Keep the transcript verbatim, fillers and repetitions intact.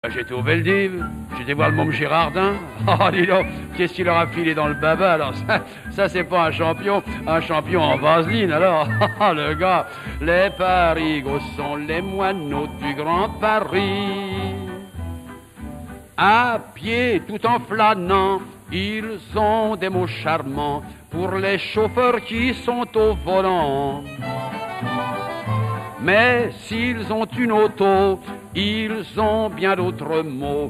J'étais au Veldiv, j'étais voir le môme Girardin. Oh, dis donc, qu'est-ce qu'il leur a filé dans le baba, alors ça, ça c'est pas un champion, un champion en vaseline, alors. Le gars, les Parigots sont les moineaux du Grand Paris. À pied, tout en flânant, ils ont des mots charmants pour les chauffeurs qui sont au volant. Mais s'ils ont une auto, ils ont bien d'autres mots